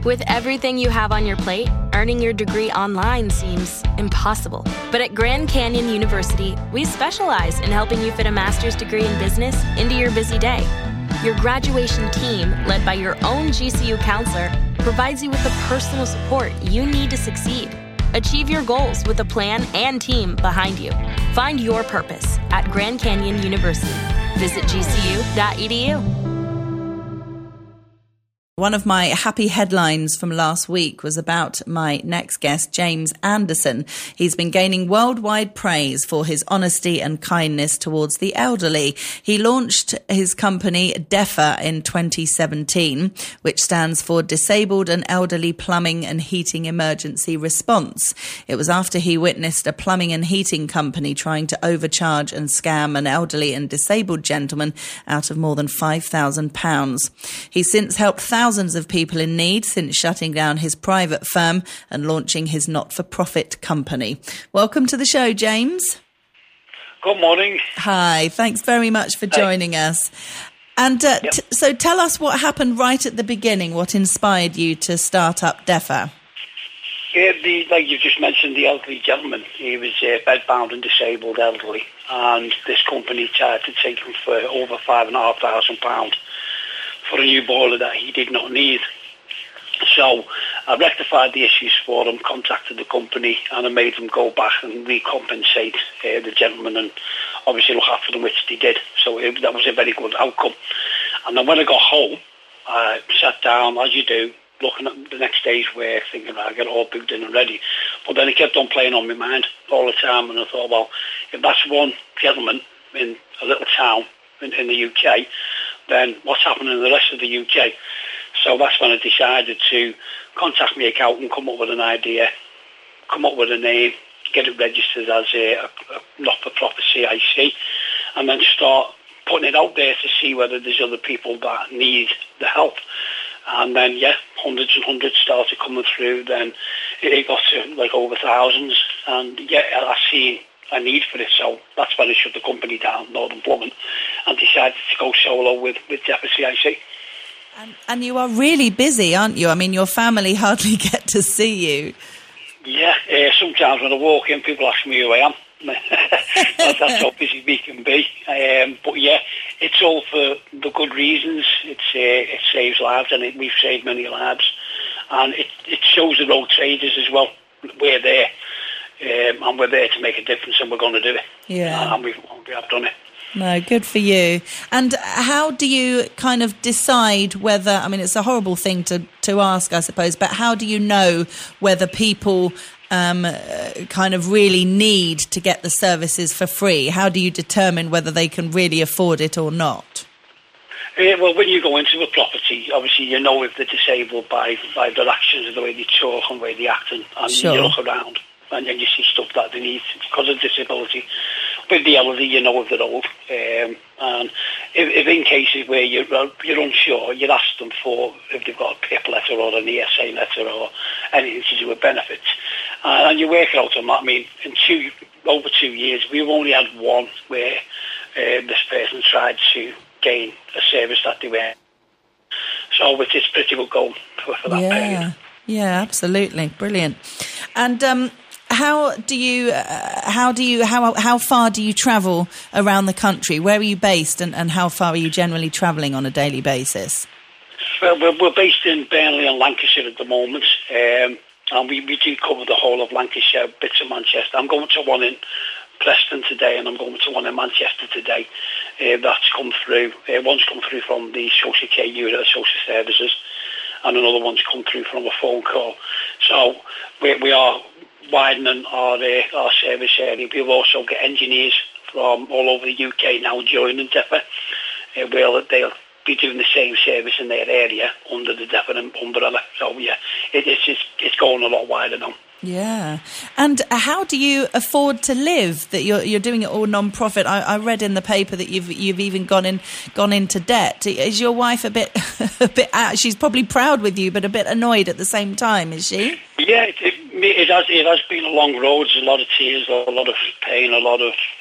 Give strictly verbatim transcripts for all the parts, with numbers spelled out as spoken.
With everything you have on your plate, earning your degree online seems impossible. But at Grand Canyon University, we specialize in helping you fit a master's degree in business into your busy day. Your graduation team, led by your own G C U counselor, provides you with the personal support you need to succeed. Achieve your goals with a plan and team behind you. Find your purpose at Grand Canyon University. Visit G C U dot E D U. One of my happy headlines from last week was about my next guest, James Anderson. He's been gaining worldwide praise for his honesty and kindness towards the elderly. He launched his company DEFA in twenty seventeen, which stands for Disabled and Elderly Plumbing and Heating Emergency Response. It was after he witnessed a plumbing and heating company trying to overcharge and scam an elderly and disabled gentleman out of more than five thousand pounds. He's since helped thousands Thousands of people in need since shutting down his private firm and launching his not-for-profit company. Welcome to the show, James. Good morning. Hi, thanks very much for joining Hi. us. And uh, yep. t- so tell us what happened right at the beginning, what inspired you to start up DEFA? Yeah, the, like you just mentioned, the elderly gentleman, he was uh, bedbound and disabled elderly, and this company tried to take him for over five and a half thousand pounds for a new boiler that he did not need. So I rectified the issues for him, contacted the company, and I made them go back and recompensate uh, the gentleman and obviously look after them, which they did. So it, that was a very good outcome. And then when I got home, I sat down, as you do, looking at the next day's work, thinking I get it all booked in and ready. But then it kept on playing on my mind all the time, and I thought, well, if that's one gentleman in a little town in, in the U K, then what's happening in the rest of the U K? So that's when I decided to contact my accountant, come up with an idea, come up with a name, get it registered as a, a, a not-for-profit C I C, and then start putting it out there to see whether there's other people that need the help. And then, yeah, hundreds and hundreds started coming through. Then it got to like over thousands, and yeah, I seen a need for it, so that's when I shut the company down, Northern Plumbing, and decided to go solo with, with DEFA C I C. And, and you are really busy, aren't you? I mean, your family hardly get to see you. Yeah, uh, sometimes when I walk in, people ask me who I am. that's, that's how busy we can be. Um, but yeah, it's all for the good reasons. It's uh, it saves lives, and it, we've saved many lives. And it, it shows the road traders as well. We're there. Um, and we're there to make a difference, and we're going to do it. Yeah. And we've, we have done it. No, good for you. And how do you kind of decide whether, I mean, it's a horrible thing to, to ask, I suppose, but how do you know whether people um, kind of really need to get the services for free? How do you determine whether they can really afford it or not? Uh, well, when you go into a property, obviously you know if they're disabled by, by their actions, the way they talk and the way they act, and, and sure. you look around. And then you see stuff that they need because of disability. With the elderly, you know if they're old. Um, and if, if in cases where you're, you're unsure, you'd ask them for if they've got a PIP letter or an E S A letter or anything to do with benefits. Uh, and you work it out on that. I mean, in two, over two years, we've only had one where uh, this person tried to gain a service that they were. So it's, it's pretty good going for, for that yeah. period. Yeah, absolutely. Brilliant. And um, how do you, uh, how do you, how how far do you travel around the country? Where are you based, and, and how far are you generally travelling on a daily basis? Well, we're, we're based in Burnley and Lancashire at the moment, um, and we, we do cover the whole of Lancashire, bits of Manchester. I'm going to one in Preston today, and I'm going to one in Manchester today. Uh, that's come through. Uh, one's come through from the social care unit of social services, and another one's come through from a phone call. So we, we are widening our uh, our service area. We've also got engineers from all over the U K now joining DEFA. Uh, we'll, they'll be doing the same service in their area under the DEFA umbrella. So yeah, it, it's, it's it's going a lot wider now. Yeah. And how do you afford to live? That you're you're doing it all non-profit. I, I read in the paper that you've you've even gone in gone into debt. Is your wife a bit a bit out? She's probably proud with you, but a bit annoyed at the same time, is she? Yeah, it, it, it has it has been a long road. There's a lot of tears, a lot of pain, a lot of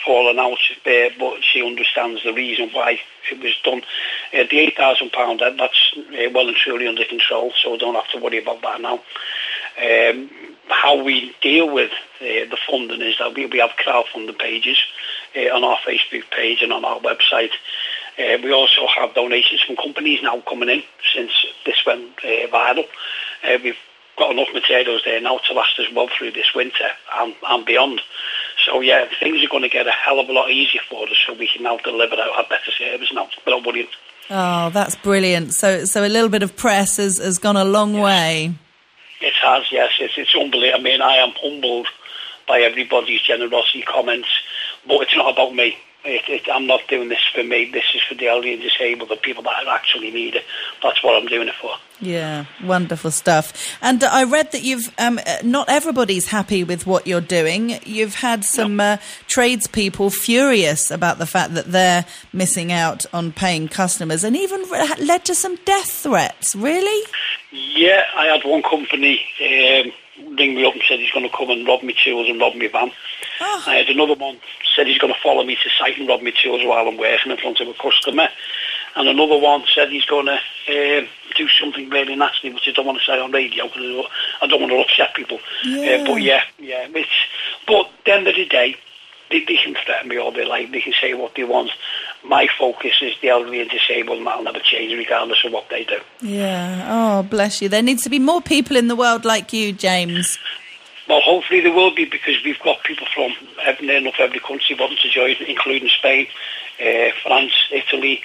fallen out, uh, but she understands the reason why it was done. Uh, the eight thousand pounds, that, that's uh, well and truly under control, so we don't have to worry about that now. Um, how we deal with uh, the funding is that we, we have crowdfunding pages uh, on our Facebook page and on our website. Uh, we also have donations from companies now coming in since this went uh, viral. Uh, we've got enough materials there now to last us well through this winter and, and beyond. So yeah, things are going to get a hell of a lot easier for us, so we can now deliver our better service now without worrying. Oh, that's brilliant. So so a little bit of press has, has gone a long yes. way. It has, yes. It's, it's unbelievable. I mean, I am humbled by everybody's generosity comments, but it's not about me. It, it, I'm not doing this for me. This is for the elderly and disabled, the people that actually need it. That's what I'm doing it for. Yeah, wonderful stuff. And uh, I read that you've um, not everybody's happy with what you're doing. You've had some no. uh, tradespeople furious about the fact that they're missing out on paying customers, and even re- led to some death threats. Really? Yeah, I had one company um, ring me up and said he's going to come and rob me tools and rob me van. Oh. I had another one said he's going to follow me to site and rob me tools while I'm working in front of a customer. And another one said he's going to uh, do something really nasty, which I don't want to say on radio because I don't want to upset people. Yeah. Uh, but yeah, yeah. It's, but at the end of the day, they, they can threaten me all they like. They can say what they want. My focus is the elderly and disabled, and that'll never change regardless of what they do. Yeah. Oh, bless you. There needs to be more people in the world like you, James. Well, hopefully there will be, because we've got people from near enough every country wanting to join, including Spain, uh, France, Italy,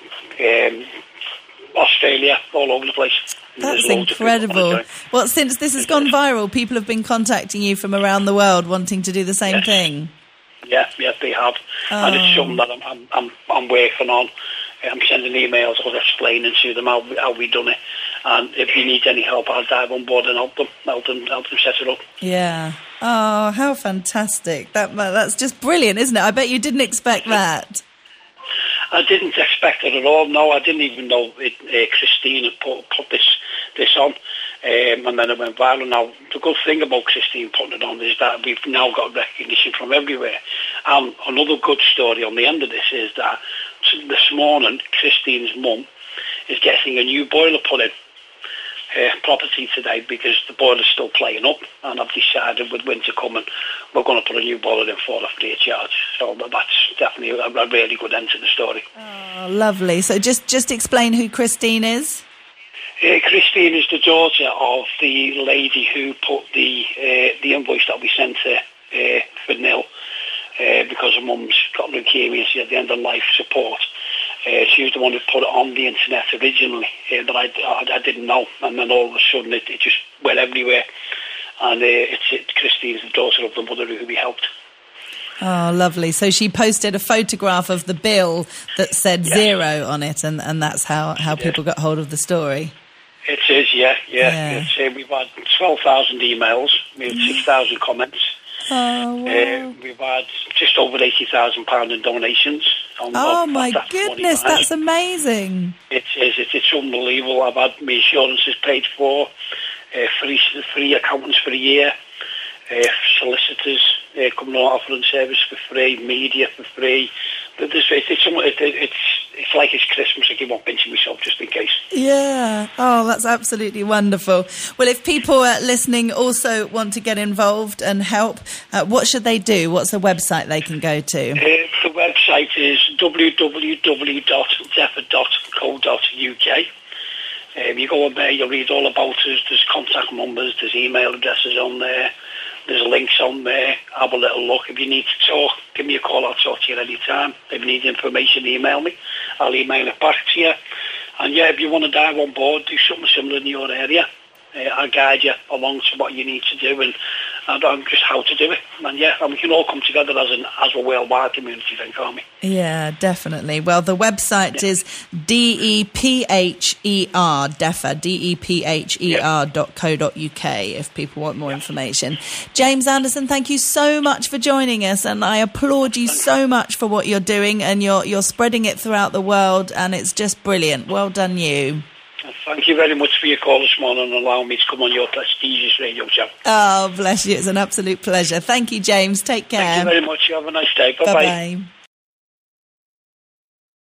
um, Australia, all over the place. That's incredible. Well, since this has gone viral, people have been contacting you from around the world wanting to do the same yes. thing. Yeah, yeah, they have. Oh. And it's something that I'm, I'm, I'm, I'm working on. I'm sending emails or explaining to them how, how we done it. And if you need any help, I'll dive on board and help them, help them, help them set it up. Yeah. Oh, how fantastic. That That's just brilliant, isn't it? I bet you didn't expect that. I didn't expect it at all. No, I didn't even know it, uh, Christine had put, put this this on. Um, and then it went viral. Now, the good thing about Christine putting it on is that we've now got recognition from everywhere. And another good story on the end of this is that this morning, Christine's mum is getting a new boiler put in her property today because the boiler's still playing up, and I've decided with winter coming we're going to put a new boiler in for her free of charge. So that's definitely a, a really good end to the story. Oh, lovely. So just, just explain who Christine is. Uh, Christine is the daughter of the lady who put the uh, the invoice that we sent her uh, for nil uh, because her mum's got leukemia, she had the end of life support. Uh, she was the one who put it on the internet originally uh, that I, I, I didn't know, and then all of a sudden it, it just went everywhere. And uh, it's it, Christine's the daughter of the mother who we helped. Oh, lovely. So she posted a photograph of the bill that said yes. zero on it, and, and that's how, how people got hold of the story. It is, yeah, yeah. yeah. It's, uh, we've had twelve thousand emails, we've had six thousand comments. Oh, wow. Uh, we've had just over eighty thousand pounds in donations. On, oh, on, my goodness, that's amazing. It is, it's, it's unbelievable. I've had my insurances paid for, uh, free, free accountants for a year, uh, solicitors uh, coming on offering service for free, media for free. But it's, it's, it's, it's, it's like it's Christmas. I keep on pinching myself just in case. Yeah. Oh, that's absolutely wonderful. Well, if people uh, listening also want to get involved and help, uh, what should they do? What's the website they can go to? Uh, the website is w w w dot defa dot co dot u k. Um, you go on there, you'll read all about us. There's contact numbers, there's email addresses on there. There's links on there. Have a little look. If you need to talk, give me a call. I'll talk to you any time. If you need information, email me. I'll email it back to you. And yeah, if you want to dive on board, do something similar in your area. Uh, I'll guide you along to what you need to do and, and, and just how to do it. And yeah, and we can all come together as an as a worldwide community then, can't we? Yeah, definitely. Well, the website yeah. is D E P H E R, DEFA, D E P H E R dot co dot U K if people want more yeah. information. James Anderson, thank you so much for joining us, and I applaud you thank so you. much for what you're doing, and you're, you're spreading it throughout the world, and it's just brilliant. Well done you. Thank you very much for your call this morning and allowing me to come on your prestigious radio show. Oh, bless you. It's an absolute pleasure. Thank you, James. Take care. Thank you very much. You have a nice day. Bye-bye. Bye-bye.